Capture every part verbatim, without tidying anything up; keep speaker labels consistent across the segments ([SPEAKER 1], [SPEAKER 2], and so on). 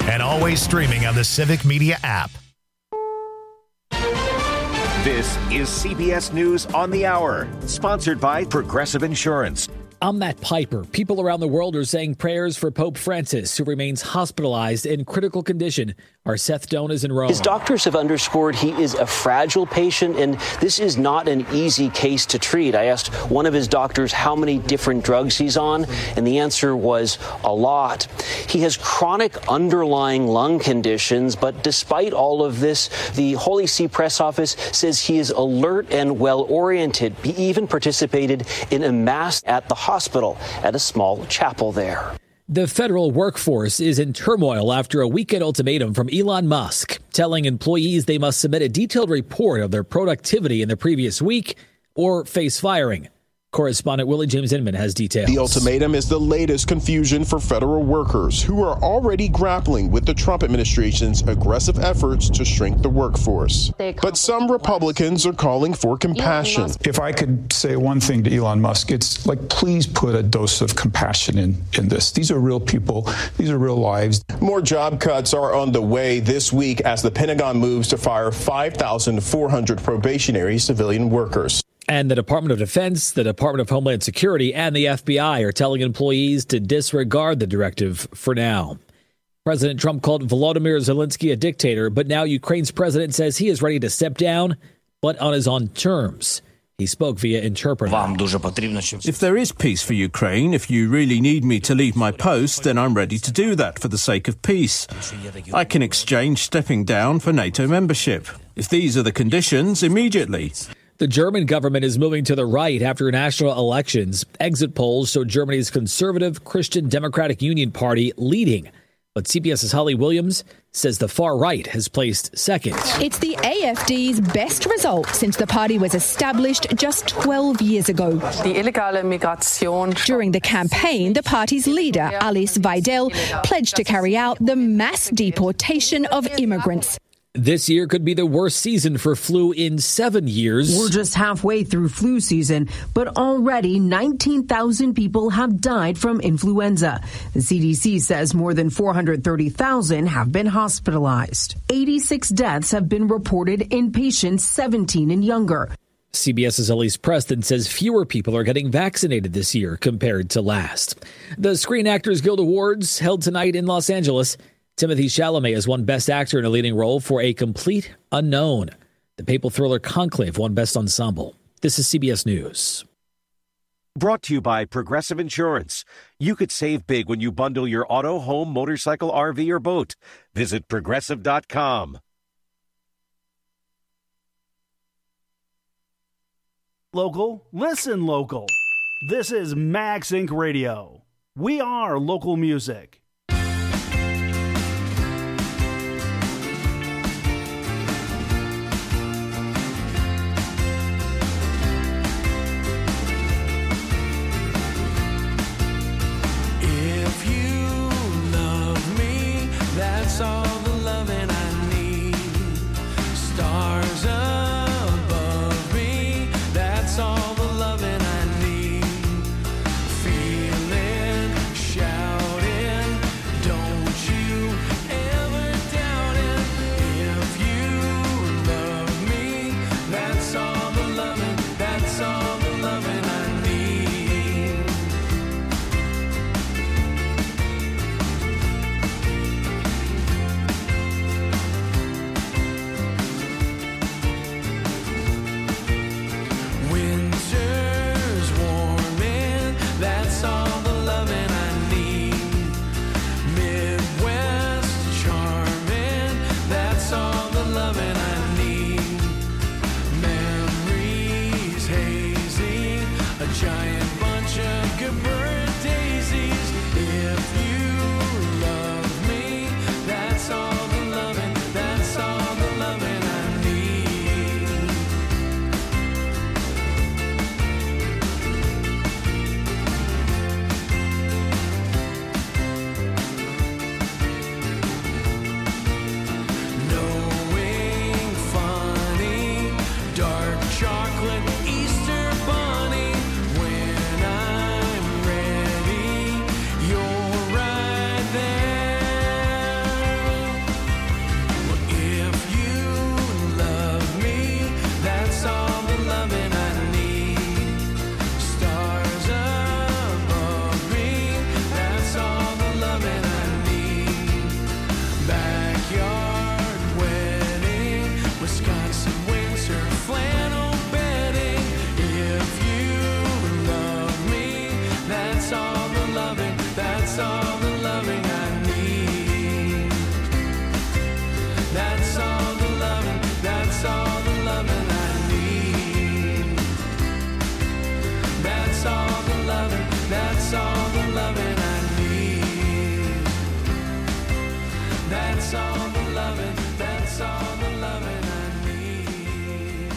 [SPEAKER 1] and always streaming on the Civic Media app.
[SPEAKER 2] This is C B S News on the Hour, sponsored by Progressive Insurance.
[SPEAKER 3] I'm Matt Piper. People around the world are saying prayers for Pope Francis, who remains hospitalized in critical condition. Our Seth Doan is in Rome.
[SPEAKER 4] His doctors have underscored he is a fragile patient, and this is not an easy case to treat. I asked one of his doctors how many different drugs he's on, and the answer was a lot. He has chronic underlying lung conditions, but despite all of this, the Holy See press office says he is alert and well-oriented. He even participated in a mass at the hospital at a small chapel there.
[SPEAKER 3] The federal workforce is in turmoil after a weekend ultimatum from Elon Musk, telling employees they must submit a detailed report of their productivity in the previous week or face firing. Correspondent Willie James Inman has details.
[SPEAKER 5] The ultimatum is the latest confusion for federal workers who are already grappling with the Trump administration's aggressive efforts to shrink the workforce. But some Republicans are calling for compassion.
[SPEAKER 6] If I could say one thing to Elon Musk, it's like, please put a dose of compassion in, in this. These are real people. These are real lives.
[SPEAKER 5] More job cuts are on the way this week as the Pentagon moves to fire five thousand four hundred probationary civilian workers.
[SPEAKER 3] And the Department of Defense, the Department of Homeland Security, and the F B I are telling employees to disregard the directive for now. President Trump called Volodymyr Zelensky a dictator, but now Ukraine's president says he is ready to step down, but on his own terms. He spoke via interpreter.
[SPEAKER 7] If there is peace for Ukraine, if you really need me to leave my post, then I'm ready to do that for the sake of peace. I can exchange stepping down for NATO membership. If these are the conditions, immediately.
[SPEAKER 3] The German government is moving to the right after national elections. Exit polls show Germany's conservative Christian Democratic Union Party leading. But CBS's Holly Williams says the far right has placed second.
[SPEAKER 8] It's the A F D's best result since the party was established just twelve years ago. During the campaign, the party's leader, Alice Weidel, pledged to carry out the mass deportation of immigrants.
[SPEAKER 3] This year could be the worst season for flu in seven years.
[SPEAKER 9] We're just halfway through flu season, but already nineteen thousand people have died from influenza. The C D C says more than four hundred thirty thousand have been hospitalized. eighty-six deaths have been reported in patients seventeen and younger.
[SPEAKER 3] CBS's Elise Preston says fewer people are getting vaccinated this year compared to last. The Screen Actors Guild Awards held tonight in Los Angeles. Timothée Chalamet has won Best Actor in a Leading Role for A Complete Unknown. The papal thriller Conclave won Best Ensemble. This is C B S News.
[SPEAKER 2] Brought to you by Progressive Insurance. You could save big when you bundle your auto, home, motorcycle, R V, or boat. Visit Progressive dot com.
[SPEAKER 10] Local, listen local. This is Max Incorporated. Radio. We are local music.
[SPEAKER 11] That's all the loving I need. Stars above me. That's all the loving I need. Feeling, shouting. Don't you ever doubt it. If you love me, that's all the loving. That's all the loving I need. That's all the loving, that's all the loving I need.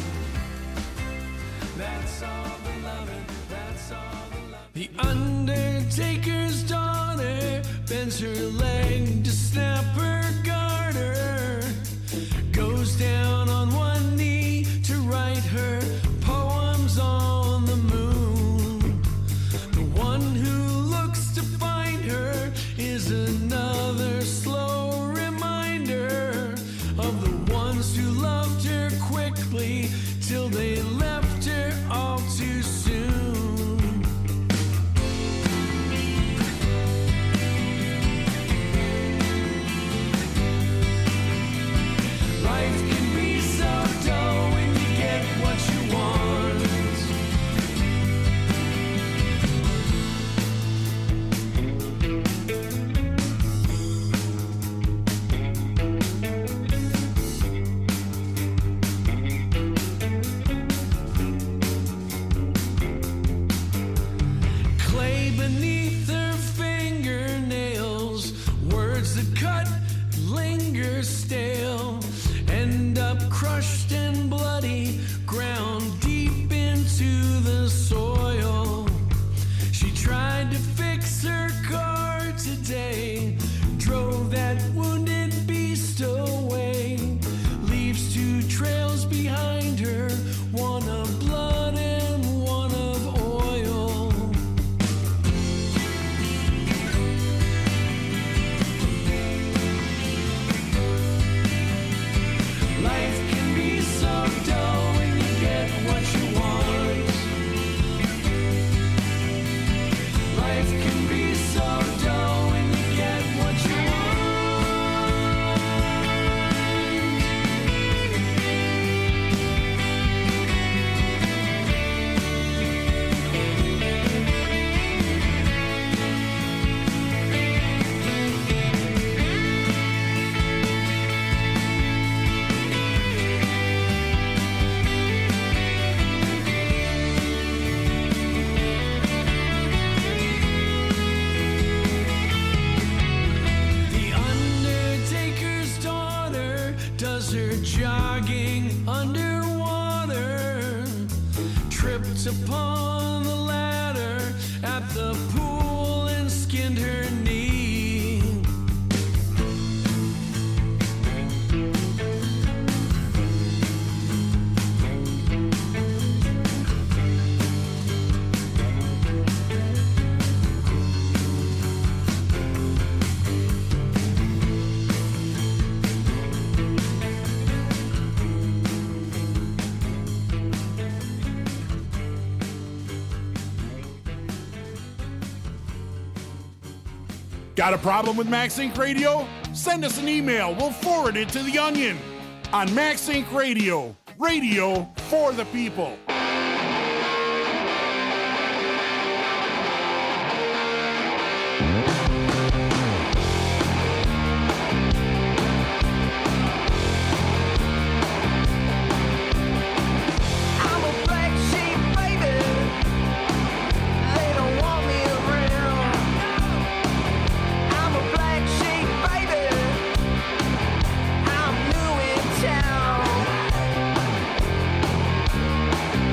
[SPEAKER 11] That's all the loving, that's all the loving. The undertaker's daughter bends her leg to snap her garter, goes down on one knee to write her poems on the moon. The one who looks to find her is another slow reminder of the ones who loved her quickly till they left her all too soon. Life can be so dull when you get what you want. Clay beneath her fingernails, words that cut linger stale, end up crushed and bloody, ground deep into the soil. She tried to fix her car today, drove that wounded beast away, leaves two trails behind her, one of blood and one of oil. Life can be so dull when you get what you want. Life can be so dull when you get what you want. The undertaker's daughter does her jogging underwater, tripped upon the ladder at the pool and skinned her knee.
[SPEAKER 12] Got a problem with MaxInc Radio? Send us an email. We'll forward it to The Onion. On MaxInc Radio, radio for the people.
[SPEAKER 11] I'm a black sheep, baby. They don't want me around. I'm a black sheep, baby. I'm new in town.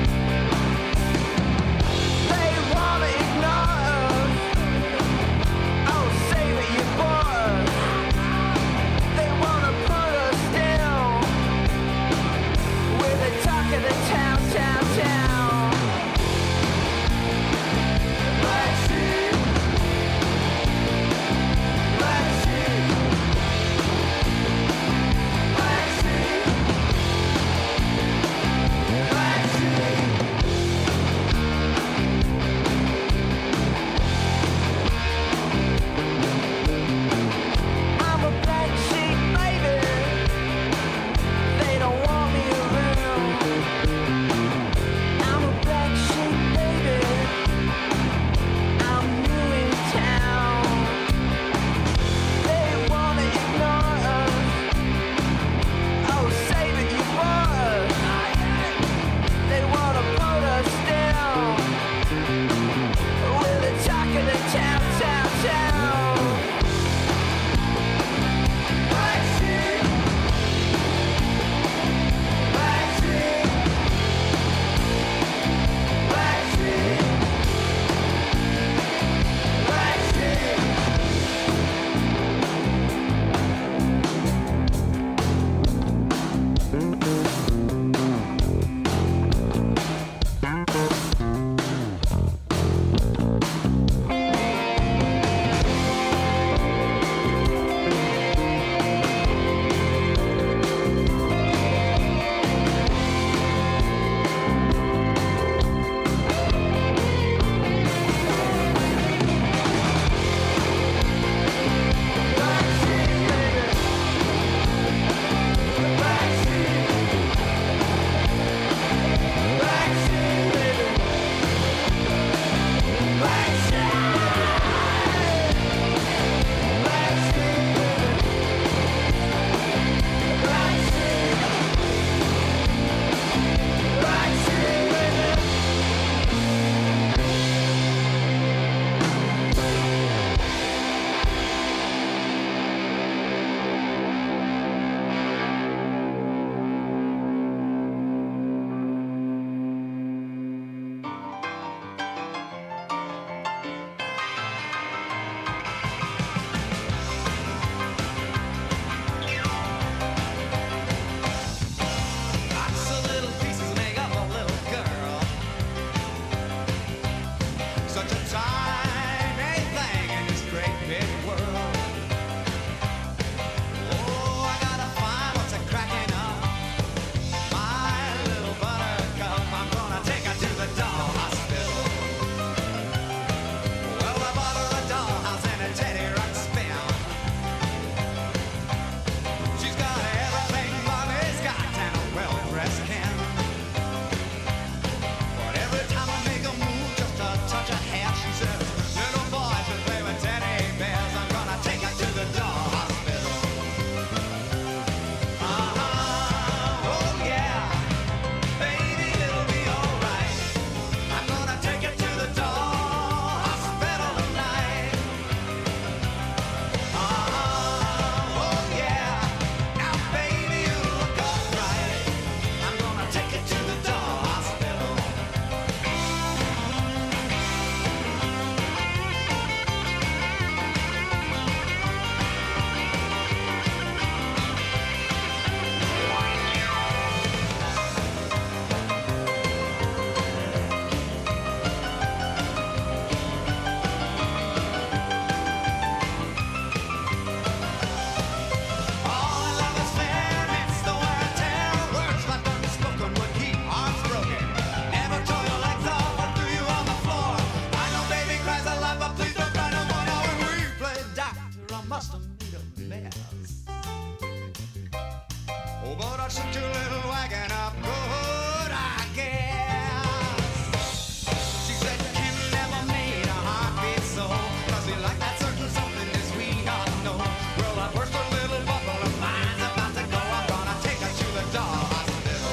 [SPEAKER 13] but I took your little wagon up good, I guess. She said Ken never made a heartbeat so, cause he liked that certain something as we all know. Well, I burst a little bubble of mine's about to go. I'm gonna take her to the doll hospital.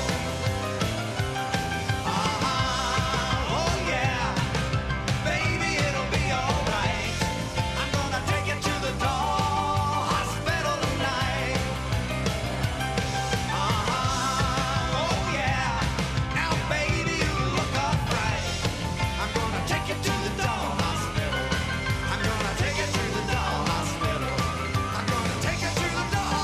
[SPEAKER 13] Uh-huh, oh yeah, baby, it'll be alright. I'm gonna take you to the doll hospital tonight. Uh-huh, oh yeah, now baby, you look upright. I'm gonna take you to the doll hospital. I'm gonna take you to the doll hospital. I'm gonna take you to the doll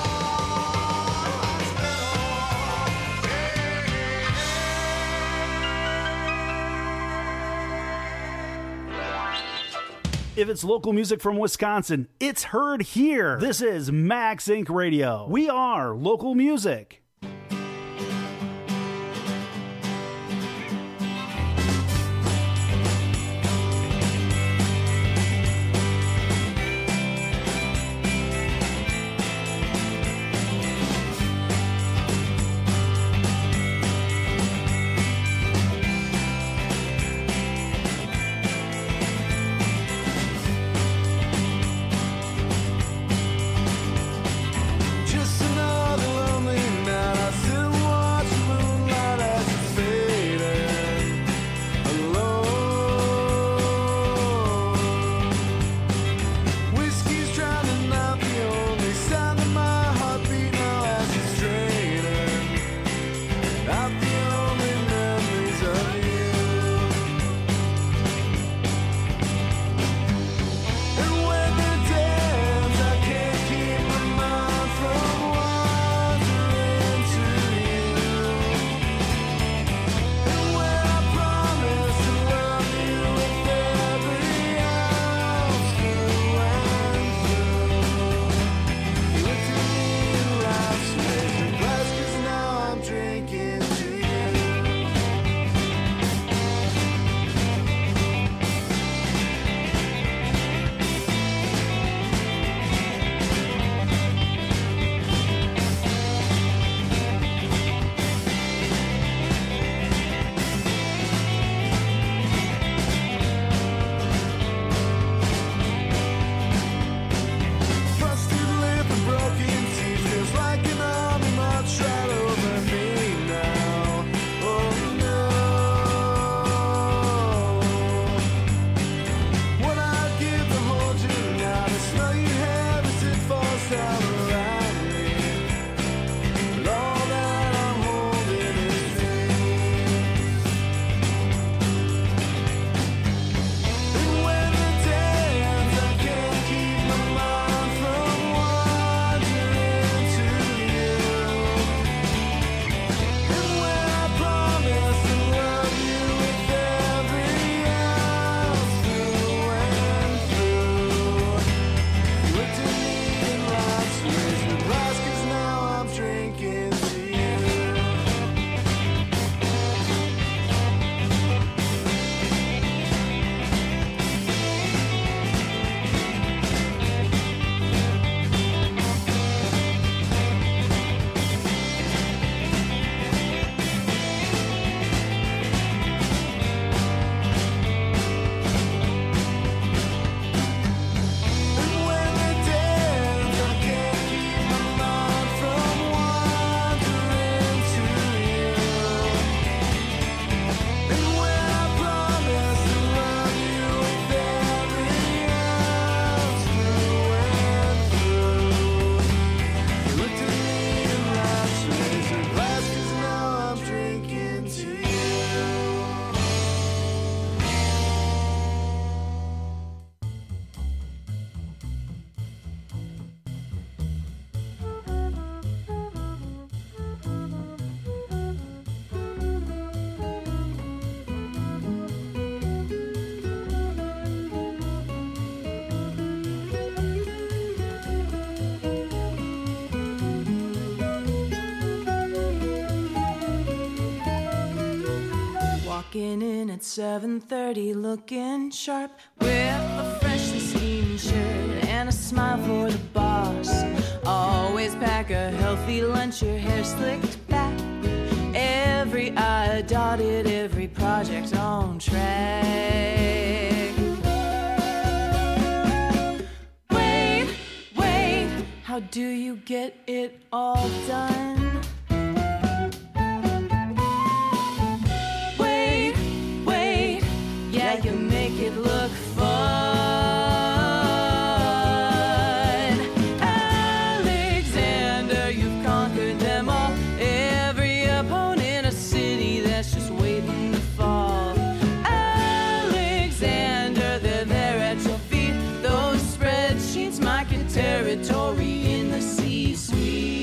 [SPEAKER 10] If it's local music from Wisconsin, it's heard here. This is Max Inc Radio. We are local music.
[SPEAKER 13] Just another lonely night. I sit and watch the moonlight as it's fading alone. Whiskey's drowning out the only sound of my heartbeat now as it's draining out the only memories of you. And when you dance, I can't keep my mind from wandering to you. And when I promise to love you with every ounce through and through, you looked at me in life's raising glass, 'cause now I'm drinking to you. Busted lip and broken teeth feels like an army march right over me now. Oh no. What I'd give to hold you now, to smell your hair as it falls down around me. But all that I'm holding is dreams. And when you dance, I can't keep my mind from wandering to you. And when I promise to love you with every ounce through and through, you looked at me in life's raising glass, 'cause now I'm drinking to you. And when you dance, I can't keep my mind from wandering to you. And when I promise to love you with every ounce through and through, you looked at me in life's razor glass, 'cause now I'm drinking to you.
[SPEAKER 11] Walking in at seven thirty, looking sharp with a freshly steamed shirt and a smile for the boss.
[SPEAKER 14] Always pack a healthy lunch, your hair slicked back. Every I dotted, every project on track. Wait, wait, how do you get it all done? Wait, wait, yeah, you make it look fun. Alexander, you've conquered them all. Every opponent, a city that's just waiting to fall. Alexander, they're there at your feet. Those spreadsheets marking territory in the C-suite.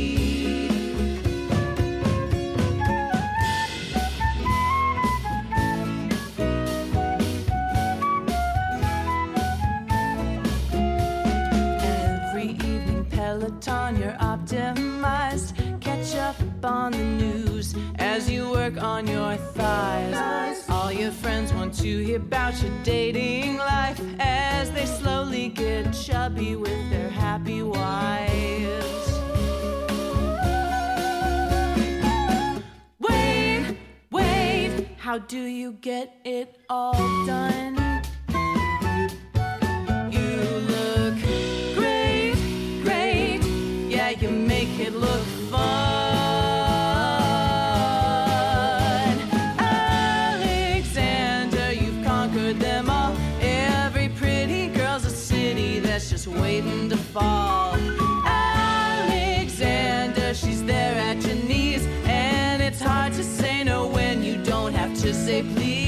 [SPEAKER 14] Every evening, Peloton, you're optimized. Catch up on the news as you work on your thighs. All your friends want to hear about your dating life as they slowly get chubby with their happy wives. Wait, wait, how do you get it all done? You look great, great, yeah, you make it look fun. Alexander, you've conquered them all. Every pretty girl's a city that's just waiting to fall. Alexander, she's there at your knees, and it's hard to say no when you don't have to say please.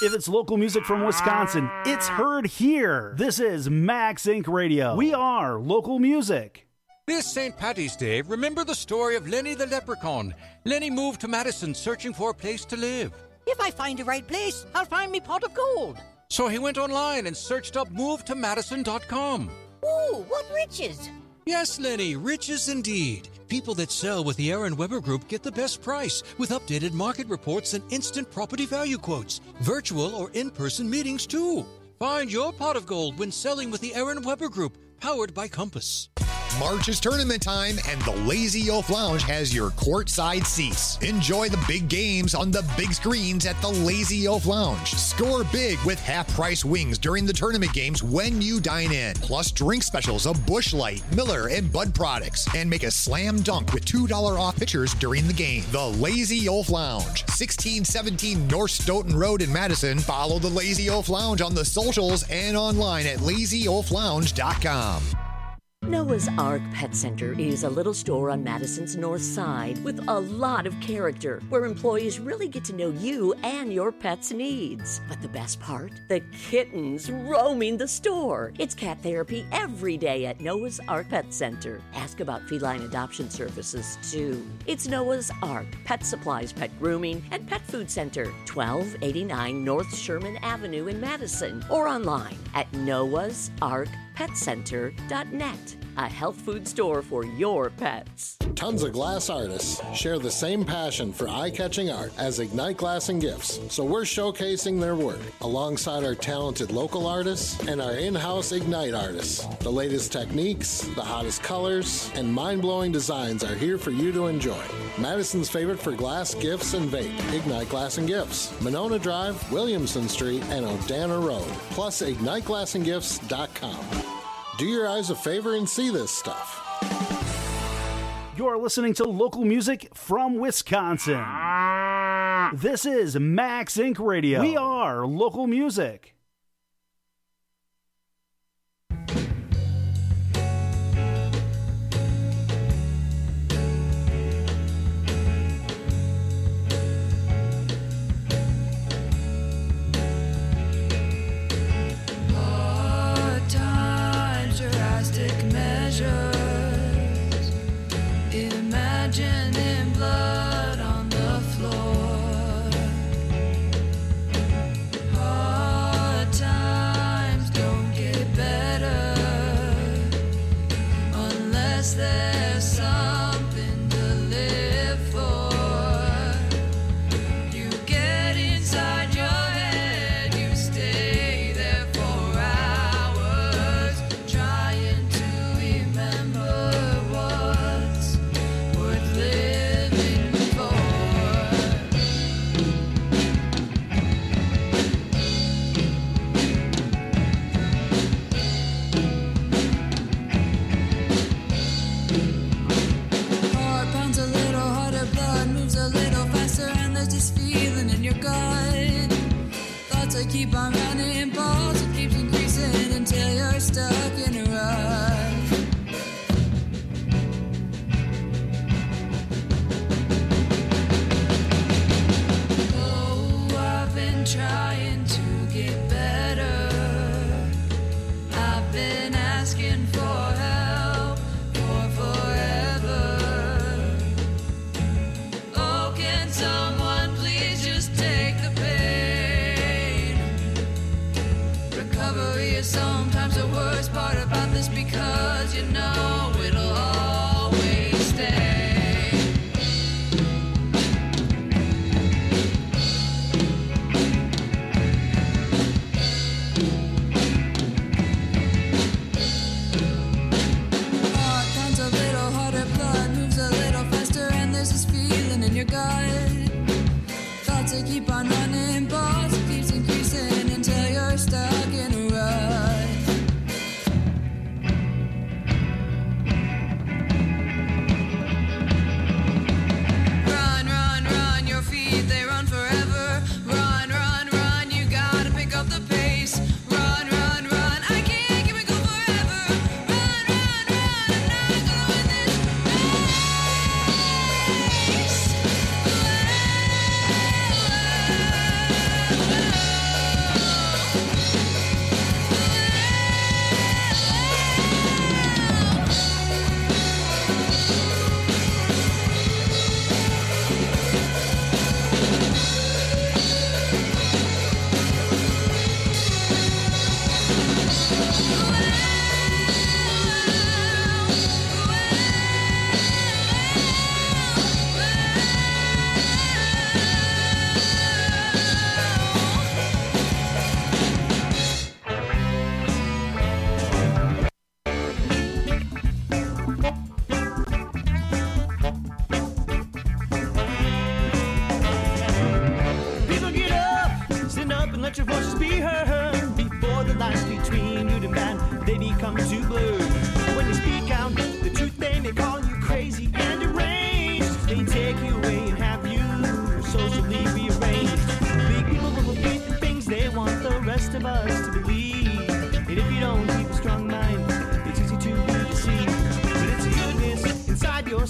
[SPEAKER 10] If it's local music from Wisconsin, it's heard here. This is Max Inc Radio. We are local music.
[SPEAKER 15] This Saint Patty's Day, remember the story of Lenny the Leprechaun. Lenny moved to Madison searching for a place to live.
[SPEAKER 16] If I find the right place, I'll find me pot of gold.
[SPEAKER 15] So he went online and searched up move to madison dot com.
[SPEAKER 16] Ooh, what riches!
[SPEAKER 15] Yes, Lenny, riches indeed. People that sell with the Aaron Weber Group get the best price with updated market reports and instant property value quotes. Virtual or in-person meetings, too. Find your pot of gold when selling with the Aaron Weber Group, powered by Compass.
[SPEAKER 17] March is tournament time, and the Lazy Oaf Lounge has your courtside seats. Enjoy the big games on the big screens at the Lazy Oaf Lounge. Score big with half-price wings during the tournament games when you dine in. Plus drink specials of Busch Light, Miller, and Bud products. And make a slam dunk with two dollars off pitchers during the game. The Lazy Oaf Lounge, sixteen seventeen North Stoughton Road in Madison. Follow the Lazy Oaf Lounge on the socials and online at lazy oaf lounge dot com.
[SPEAKER 18] Noah's Ark Pet Center is a little store on Madison's north side with a lot of character, where employees really get to know you and your pet's needs. But the best part? The kittens roaming the store. It's cat therapy every day at Noah's Ark Pet Center. Ask about feline adoption services, too. It's Noah's Ark Pet Supplies, Pet Grooming, and Pet Food Center, twelve eighty-nine North Sherman Avenue in Madison, or online at noahs ark pet center dot net. A health food store for your pets.
[SPEAKER 19] Tons of glass artists share the same passion for eye-catching art as Ignite Glass and Gifts, so we're showcasing their work alongside our talented local artists and our in-house Ignite artists. The latest techniques, the hottest colors, and mind-blowing designs are here for you to enjoy. Madison's favorite for glass, gifts, and vape, Ignite Glass and Gifts, Monona Drive, Williamson Street, and Odana Road, plus ignite glass and gifts dot com. Do your eyes a favor and see this stuff.
[SPEAKER 10] You're listening to local music from Wisconsin. This is Max Inc Radio. We are local music.
[SPEAKER 13] Imagining blood on the floor. Hard times don't get better unless there's something to live for. You get inside your head, you stay there for hours, trying to remember what's worth living for.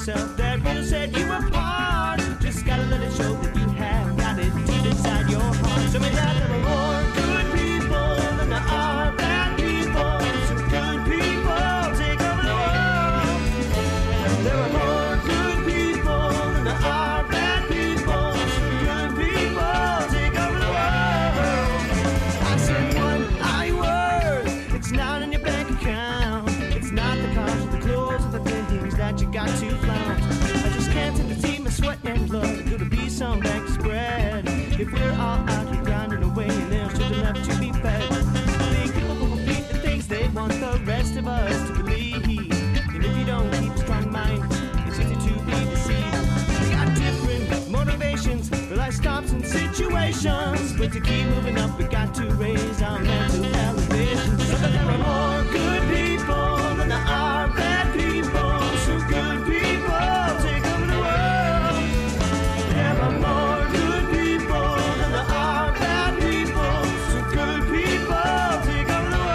[SPEAKER 11] yourself that will set you apart. Just gotta let it show that you have got it deep inside your heart. So may that there are more good people than there are bad people. So good people take over the world. There are more good people than there are bad people. So good people take over the world. I said one I worth. It's not in your bank account. It's not the cars or the clothes or the things that you got to flaunt. I just can't seem to see my sweat and blood. Could it be some bank spread? If we're all out here grinding away and there's just enough to be fed. Think people will repeat the things they want the rest of us to believe. And if you don't keep a strong mind, it's easy to be deceived. We got different motivations for life stops and situations. But to keep moving up, we got to raise our mental elevation. So that there are more good people than there are bad people. So good people take over the world. There are more good people than there are bad people. So good people take over the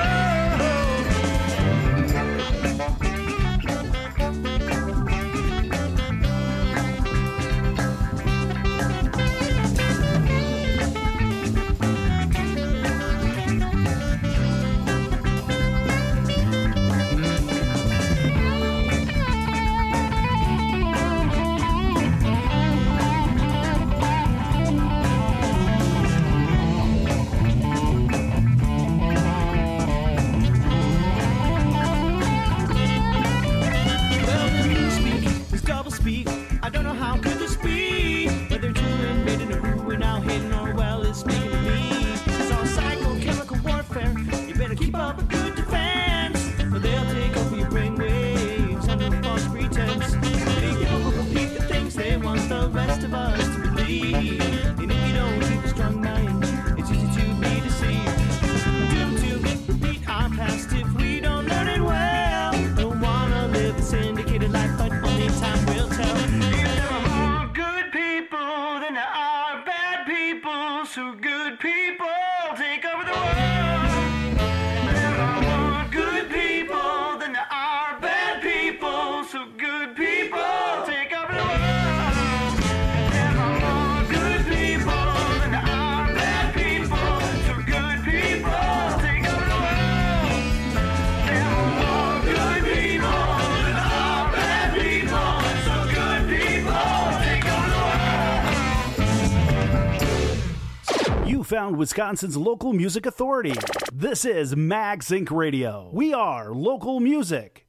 [SPEAKER 11] Well, the newspeak is double speak. I don't know how could this be. Whether children made in a who now hidden or well is speaking to me. It's all psychochemical warfare. You better keep up a good defense, or they'll take over your brainwaves under a false pretense. They will repeat the things they want the rest of us to believe. And if you don't keep a strong mind, it's easy to be deceived. Doomed to repeat our past if we don't learn it well. Don't wanna live a syndicated life, but only time will tell. If there are more good people than there are bad people, so good people take over the world. There are more good people than there are bad people, so good people take over the world. There are more good people than there are bad people, so good people take over the world. There are more good people than there are bad people, so good people take over the world.
[SPEAKER 10] You found Wisconsin's local music authority. This is Mag Sync Radio. We are local music.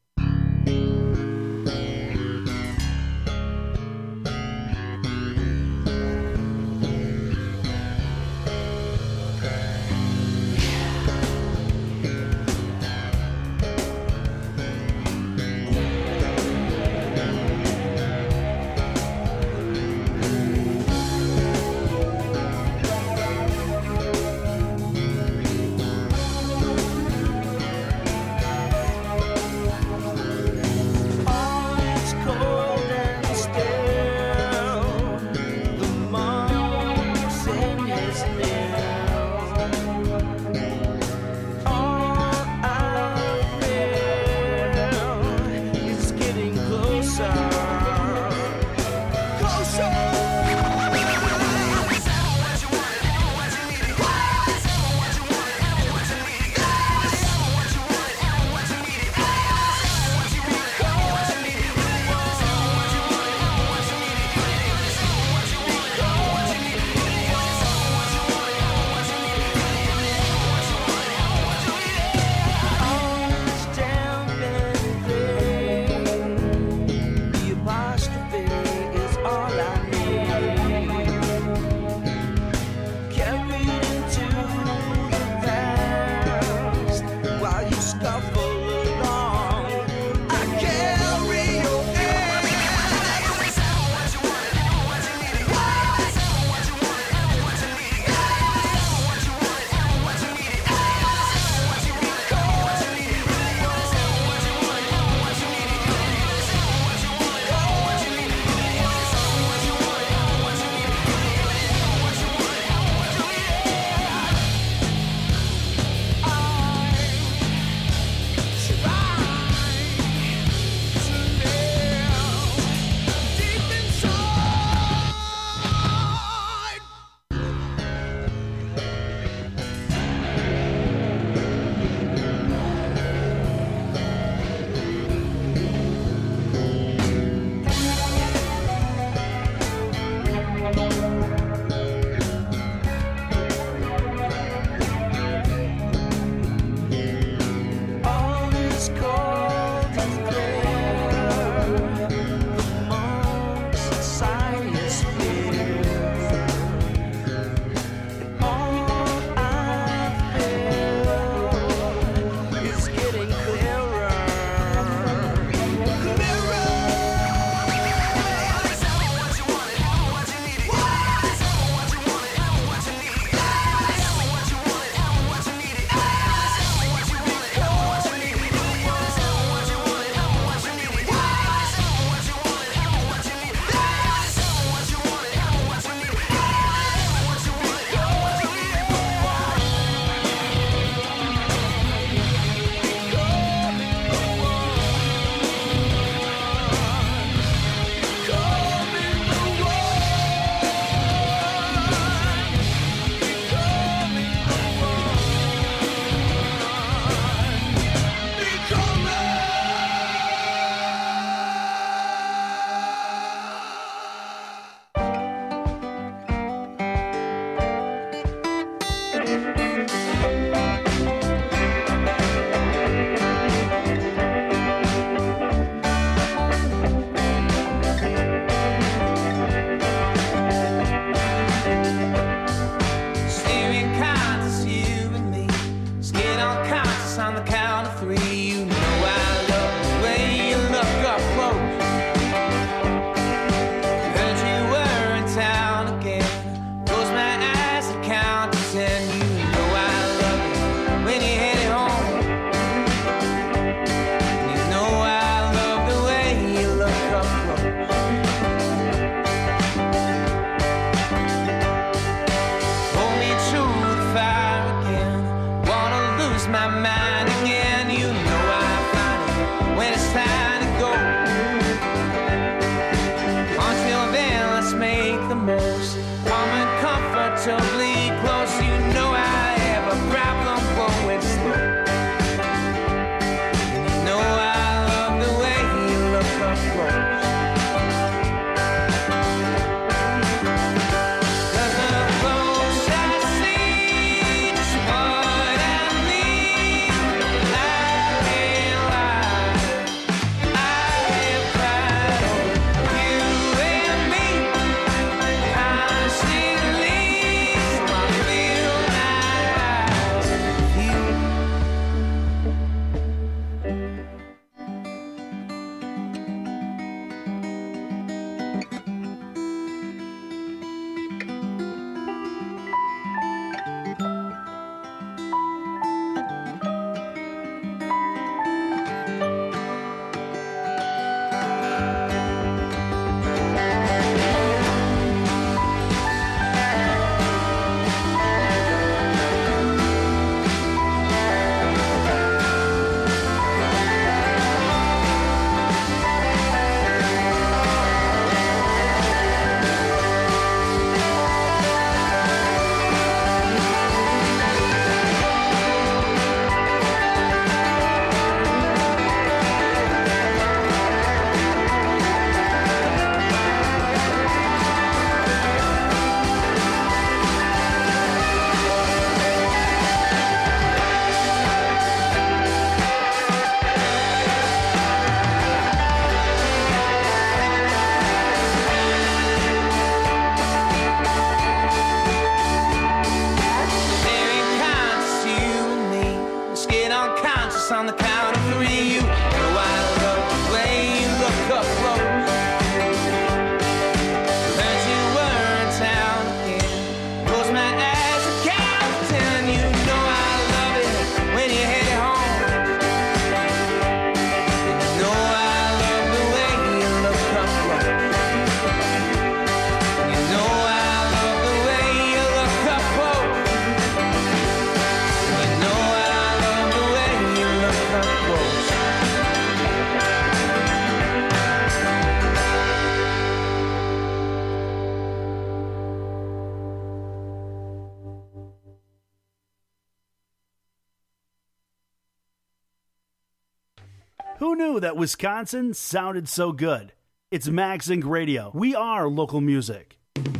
[SPEAKER 10] Who knew that Wisconsin sounded so good? It's Max Inc Radio. We are local music.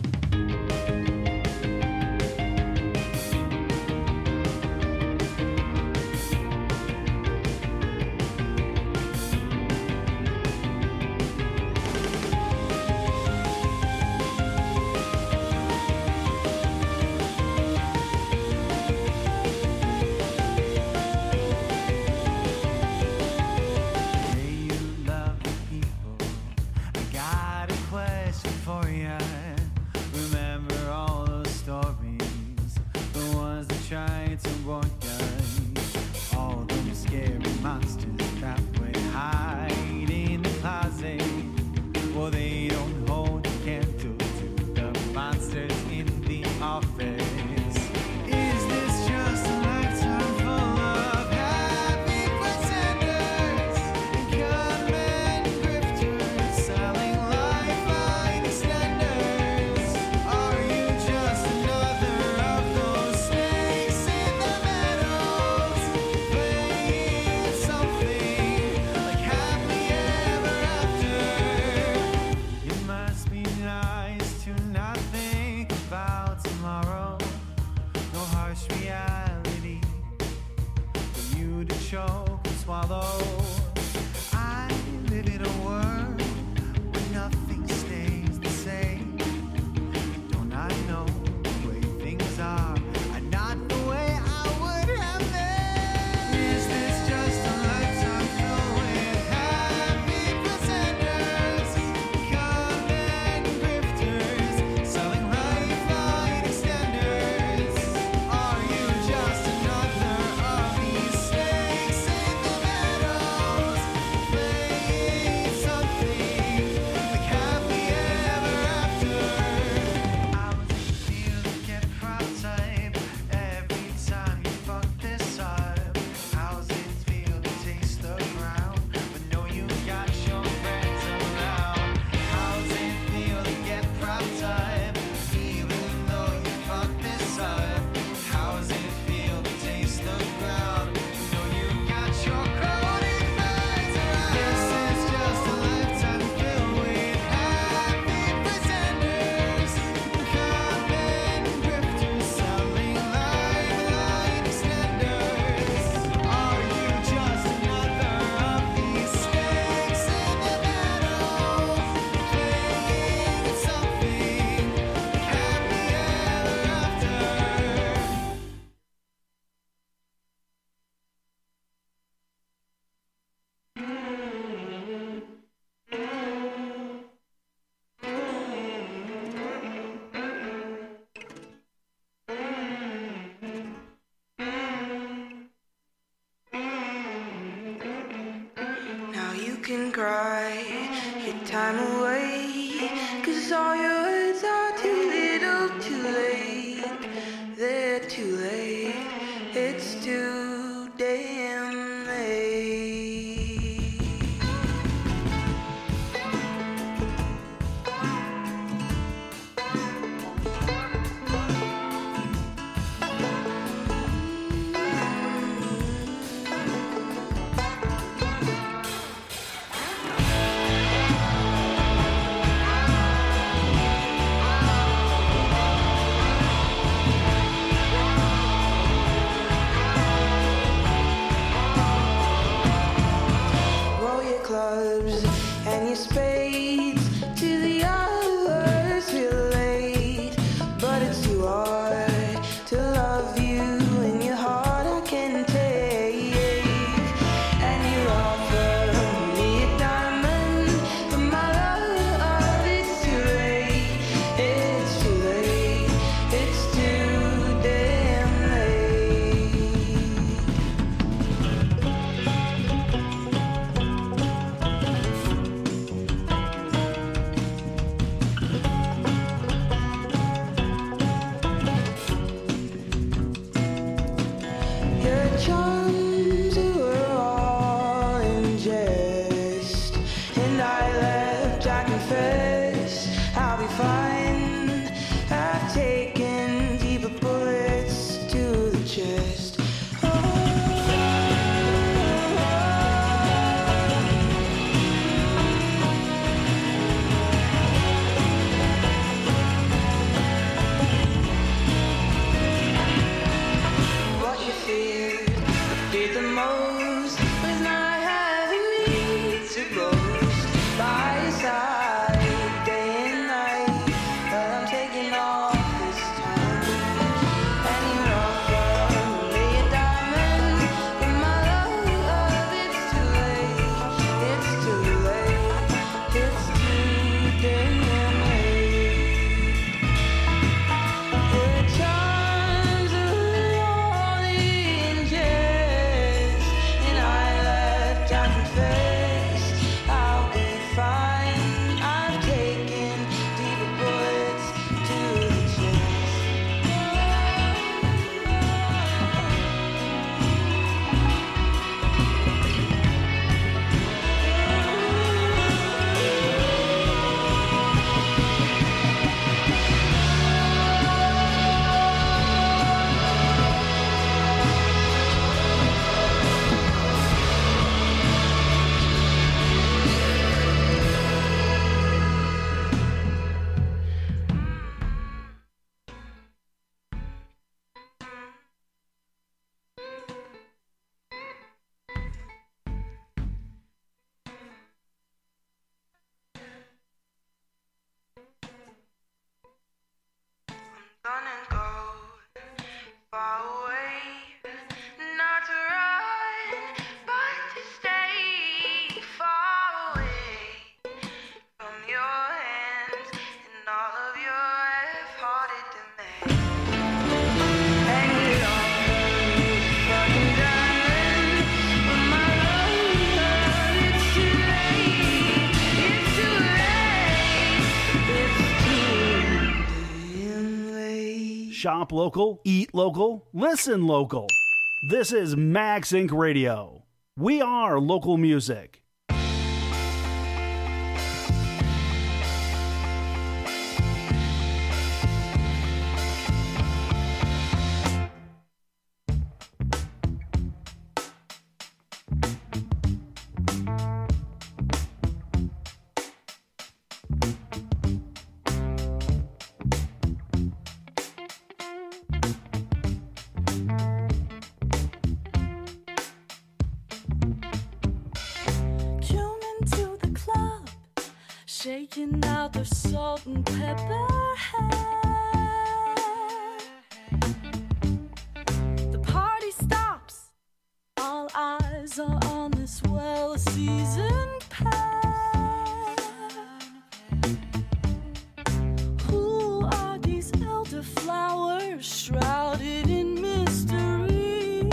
[SPEAKER 20] can cry your time away, 'cause all your words are too little, too late. They're too late, it's too damn late. Clubs and your spades to the hours real late, but it's too hard to love you in your heart I can take. And you offer me a diamond, but my love, it's too late, it's too late, it's too damn late. Your charms were all in jest, and I left, I confess, I'll be fine. I've taken deeper bullets to the chest. Oh, Not to run, but to stay far away from your hands and all of your half-hearted demands. Hang on, fucking diamond, but my love, it's too late, it's too late, it's too damn late.
[SPEAKER 10] Shop local, eat local, listen local. This is Max Inc Radio. We are local music.
[SPEAKER 14] Tune into the club, shaking out the salt and pepper hair. The party stops, all eyes are on this well-seasoned pair. Who are these elderflowers shrouded in mystery?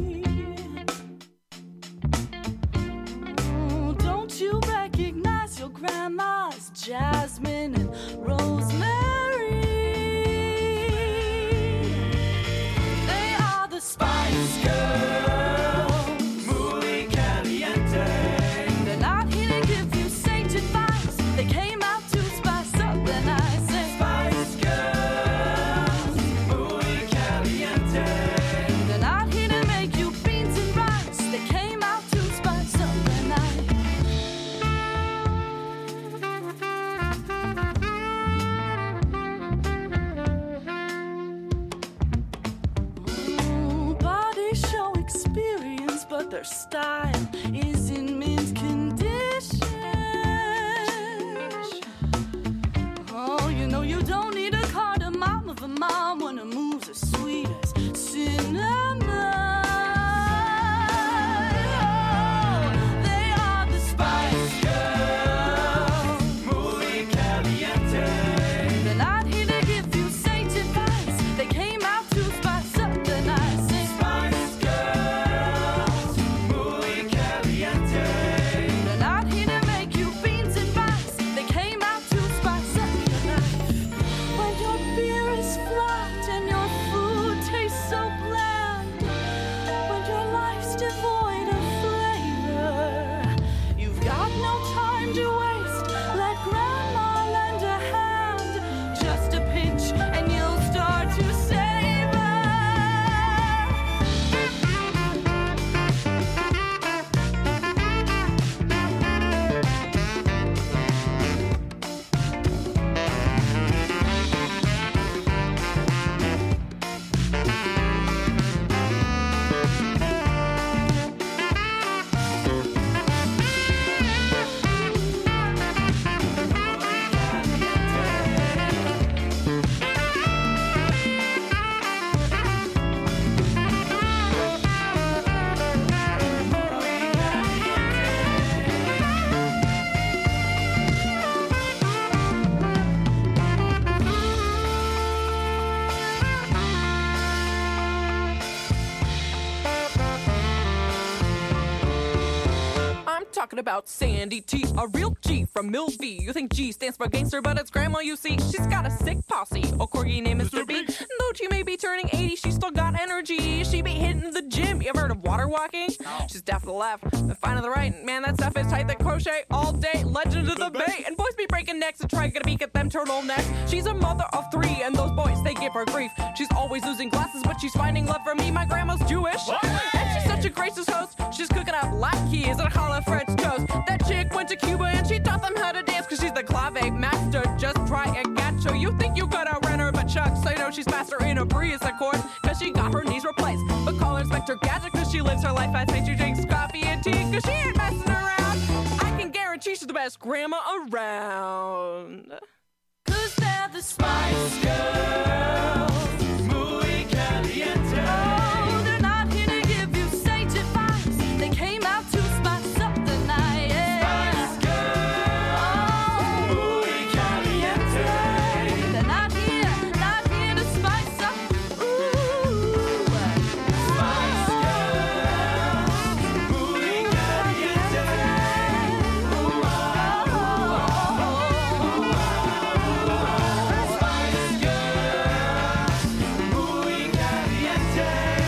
[SPEAKER 14] Oh, don't you recognize your grandma's jasmine and rosemary? They are the Spice Girls, muy caliente. They're not here to give you sage advice. They came out to spice up the night. Say, Spice Girls, muy caliente. They're not here to make you beans and rice. They came out to spice up the night. Ooh, body show experience, but their style is in mint condition. Oh, you know you don't need a cardamom of a mom when a move's as sweet as cinnamon. Oh, they are the Spice Girls, muy caliente. They're not here to give you sage advice. They came out to spice up the night. Say, Spice Girls, muy caliente. They're not here to make you beans and rice. They came out to spice up your life. When your beer is flat and your food tastes so bland, when your life's devoid of flavor, you've got no time to waste. Let grandma lend a hand, just a pinch and you'll start to savor.
[SPEAKER 21] I'm talking about Sandy T, a real G from Mill V. You think G stands for gangster, but it's grandma, you see. She's got a sick posse, a corgi named Mister B. Though she may be turning eighty, she's still got energy. She be hitting the gym. You ever heard of water walking? She's deaf to the left and fine to the right. Man, that stuff is tight. That crochet all day. Legend of the Bay. And boys be breaking necks and trying to peek at them turtlenecks. She's a mother of three, and those boys, they give her grief. She's always losing glasses, but she's finding love for me. My grandma's Jewish. And she's such a gracious host. She's cooking up latkes and challah French toast. That chick went to Cuba and she taught them how to dance, cause she's the clave master. Just try and gacho. You think you could outrun her, but Chuck, so you know she's master in a breeze, of course, cause she got her knees replaced. But call her Inspector Gadget, cause she lives her life as she drinks coffee and tea, cause she ain't messing around. I can guarantee she's the best grandma around. Cause they're the Spice Girls, muy caliente.
[SPEAKER 11] Oh, they're not here to give you sage advice. They came out to spice up the night. Yeah. Spice Girls, muy caliente. They're not here, not here to spice up. Ooh. Spice Girls, muy caliente. Ooh, oh, oh, oh, oh. Spice Girls, muy caliente.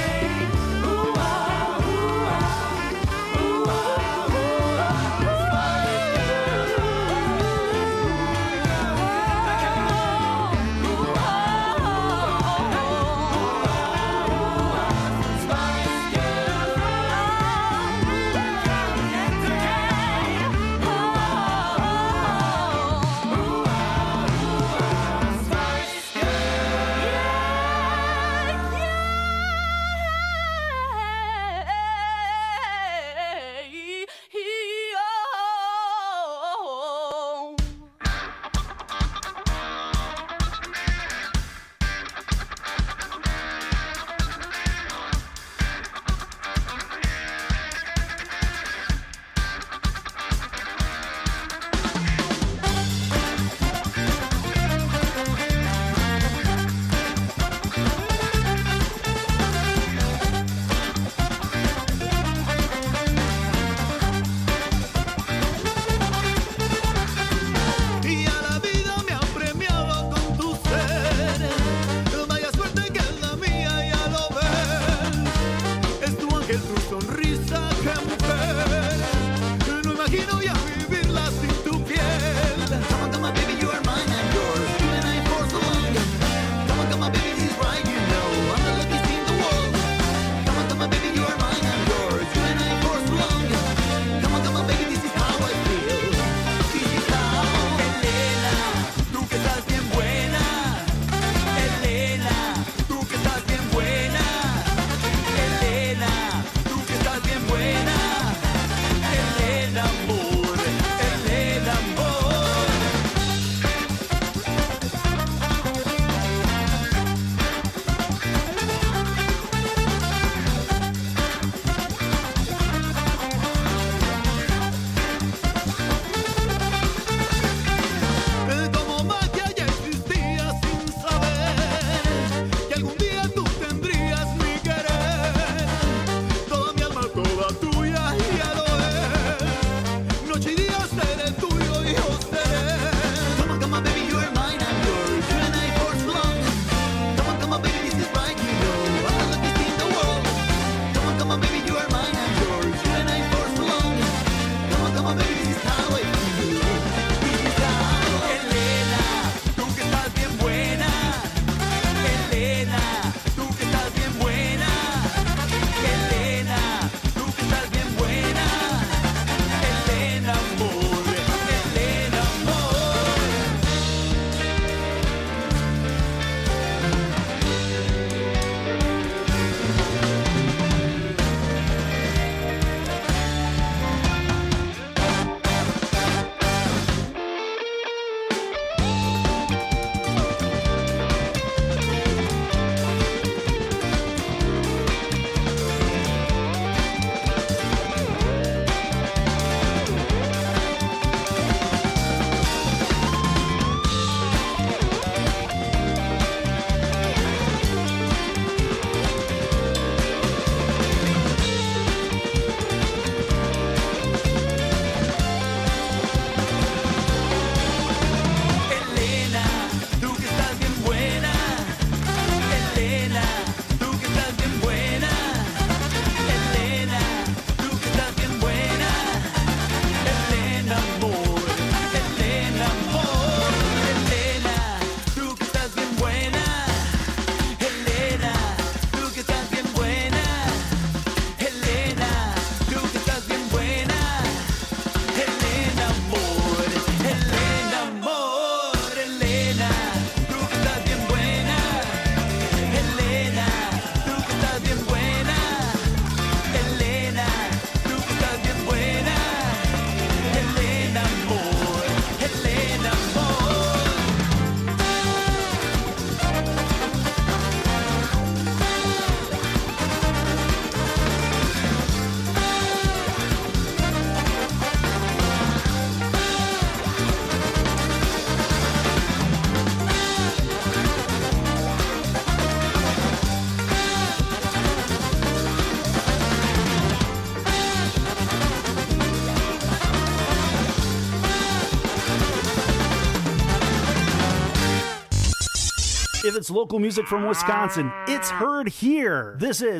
[SPEAKER 10] If it's local music from Wisconsin, it's heard here. This is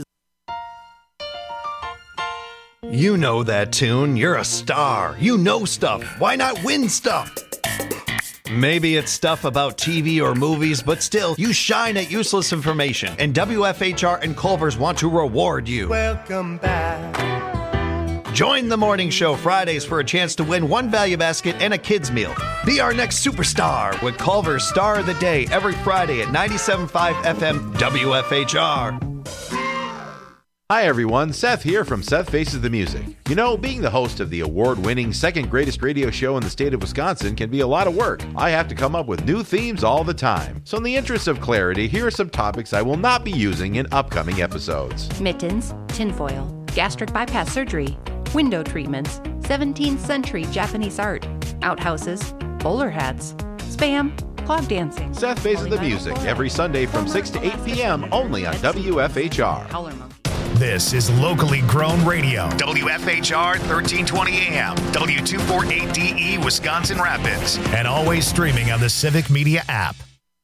[SPEAKER 1] You know that tune. You're a star. You know stuff. Why not win stuff? Maybe it's stuff about T V or movies, but still, you shine at useless information. And W F H R and Culver's want to reward you.
[SPEAKER 13] Welcome back.
[SPEAKER 1] Join the morning show Fridays for a chance to win one value basket and a kid's meal. Be our next superstar with Culver's Star of the Day every Friday at ninety-seven point five F M W F H R.
[SPEAKER 22] Hi everyone, Seth here from Seth Faces the Music. You know, being the host of the award-winning second greatest radio show in the state of Wisconsin can be a lot of work. I have to come up with new themes all the time. So in the interest of clarity, here are some topics I will not be using in upcoming episodes.
[SPEAKER 23] Mittens, tinfoil, gastric bypass surgery, window treatments, seventeenth century Japanese art, outhouses, bowler hats, spam, clog dancing.
[SPEAKER 22] Seth Faces the Music every Sunday from six to eight p.m. only on W F H R.
[SPEAKER 24] This is locally grown radio. W F H R thirteen twenty A M, W two forty-eight D E, Wisconsin Rapids. And always streaming on the Civic Media app.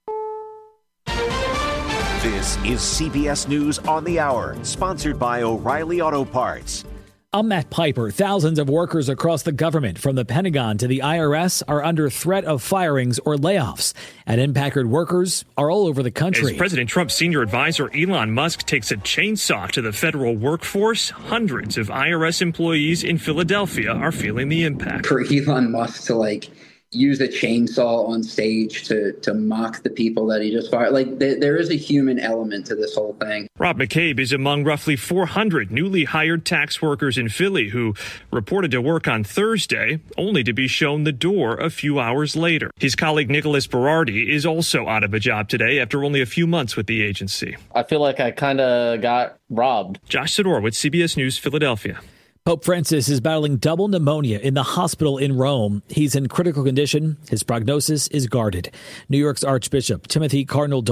[SPEAKER 2] This is C B S News on the Hour, sponsored by O'Reilly Auto Parts.
[SPEAKER 3] I'm Matt Piper. Thousands of workers across the government, from the Pentagon to the I R S, are under threat of firings or layoffs. And impacted workers are all over the country.
[SPEAKER 25] As President Trump's senior advisor Elon Musk takes a chainsaw to the federal workforce, hundreds of I R S employees in Philadelphia are feeling the impact.
[SPEAKER 26] For Elon Musk to like use a chainsaw on stage to to mock the people that he just fired. Like, th- there is a human element to this whole thing.
[SPEAKER 25] Rob McCabe is among roughly four hundred newly hired tax workers in Philly who reported to work on Thursday, only to be shown the door a few hours later. His colleague Nicholas Berardi is also out of a job today after only a few months with the agency.
[SPEAKER 27] I feel like I kind of got robbed.
[SPEAKER 25] Josh Sidorowicz, C B S News, Philadelphia.
[SPEAKER 3] Pope Francis is battling double pneumonia in the hospital in Rome. He's in critical condition. His prognosis is guarded. New York's Archbishop Timothy Cardinal